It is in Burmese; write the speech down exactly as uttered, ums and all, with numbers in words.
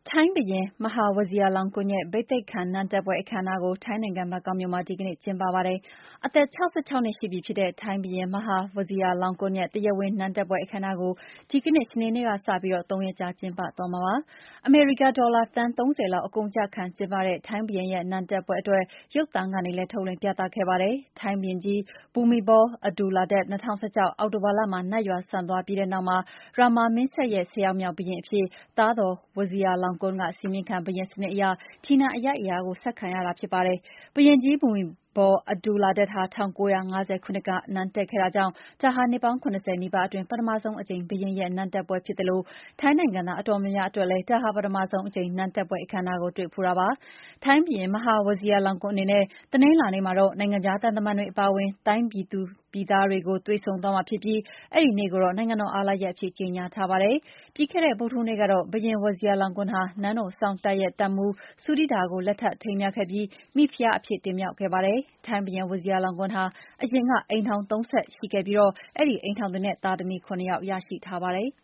ထိုင်းဘုရင်မဟာဝဇီရာလောင်ကွန်းရဲ့ဘိသိက်ခံနန်းတက်ပွဲအခမ်းအနားကိုထိုင်းနိုင်ငံဘန်ကောက်မြို့မှာဒီကနေ့ကျင်းပပါတယ်။အသက် ၆၆ နှစ်ရှိပြီဖြစ်တဲ့ထိုင်းဘုရင်မဟာဝဇီရာလောင်ကွန်းရဲ့တရားဝင်နန်းတက်ပွဲအခမ်းအနားကိုဒီကနေ့စနေနေ့ကစပြီးသုံးရက်ကြာကျင်းပသွားမှာပါ။အမေရိကန်ဒေါ်လာသန်းသုံးဆယ်လောက်အကုန်အကျခံကျင်းပတဲ့ထိုင်းဘုရင်ရဲ့နန်းတက်ပွဲအတွက်ရုပ်သံကနေလည်းထုတ်လွှင့်ပြသခဲ့ပါတယ်။ထိုင်းဘုရင်ကြီး Bhumibol Adulyadej ၂၀၁၆ အောက်တိုဘာလမှာနတ်ရွာစံသွားပြီးတဲ့နောက်မှာရာမာမင်းဆက်ရဲ့ဆယ်ယောက်မြောက်ဘုရင်အဖြစ်သားတော်ဝဇီရာလောင်ကွန်းကစည်းမျဉ်းခံဘုရင်စနစ်အရထီနန်အရိုက်အရာကိုဆက်ခံရတာဖြစ်ပါတယ်။ဘုရင်ကြီး Bhumibol Adulyadej ဟာ ၁၉၅၀ ခုနှစ်ကနန်းတက်ခဲ့တာကြောင့်ဒါဟာနှစ်ပေါင်း ၇၀ နီးပါးအတွင်းပထမဆုံးအကြိမ်ဘုရင်ရဲ့နန်းတက်ပွဲဖြစ်သလိုထိုင်းနိုင်ငံသားအတော်များများအတွက်လည်းဒါဟာပထမဆုံးအကြိမ်နန်းတက်ပွဲအခမ်းအနားကိုတွေ့ဖူးတာပါ။ထိုင်းဘုရင်မဟာဝဇီရာလောင်ကွန်းအနေနဲ့တနင်္လာနေ့မှာတော့နိုင်ငံခြားသံတမန်တွေအပါအဝင်တိုင်းပြည်သူပြည်သားတွေကိုတွေ့ဆုံသွားမှာဖြစ်ပြီးအဲဒီနေ့ကိုတော့နိုင်ငံတော်အားလပ်ရက်အဖြစ်ကြေညာထားပါတယ်။ပြီးခဲ့တဲ့ဗုဒ္ဓဟူးနေ့ကတော့ဘုရင်ဝဇီရာလောင်ကွန်းဟာနန်းတော်စောင့်တပ်ရဲ့တပ်မှူးဆူးဒီဒါကိုလက်ထပ်ထိမ်းမြှောက်ခဲ့ပြီးမိဖုရားအဖြစ်တင်မြှောက်ခဲ့ပါတယ်။ထိုင်းဘုရင်ဝဇီရာလောင်ကွန်းဟာအရင်ကအိမ်ထောင်သုံးဆက်ရှိခဲ့ပြီးအဲဒီအိမ်ထောင်တွေနဲ့သားသမီး ခုနစ်ယောက်ရရှိထားပါတယ်။